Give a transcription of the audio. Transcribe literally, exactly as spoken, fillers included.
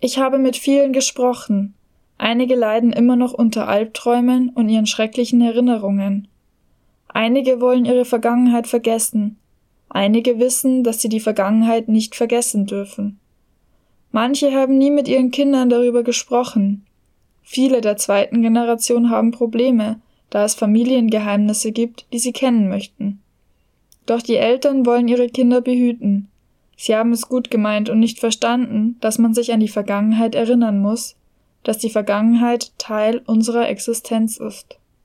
Ich habe mit vielen gesprochen. Einige leiden immer noch unter Albträumen und ihren schrecklichen Erinnerungen. Einige wollen ihre Vergangenheit vergessen. Einige wissen, dass sie die Vergangenheit nicht vergessen dürfen. Manche haben nie mit ihren Kindern darüber gesprochen. Viele der zweiten Generation haben Probleme, da es Familiengeheimnisse gibt, die sie kennen möchten. Doch die Eltern wollen ihre Kinder behüten. Sie haben es gut gemeint und nicht verstanden, dass man sich an die Vergangenheit erinnern muss, dass die Vergangenheit Teil unserer Existenz ist.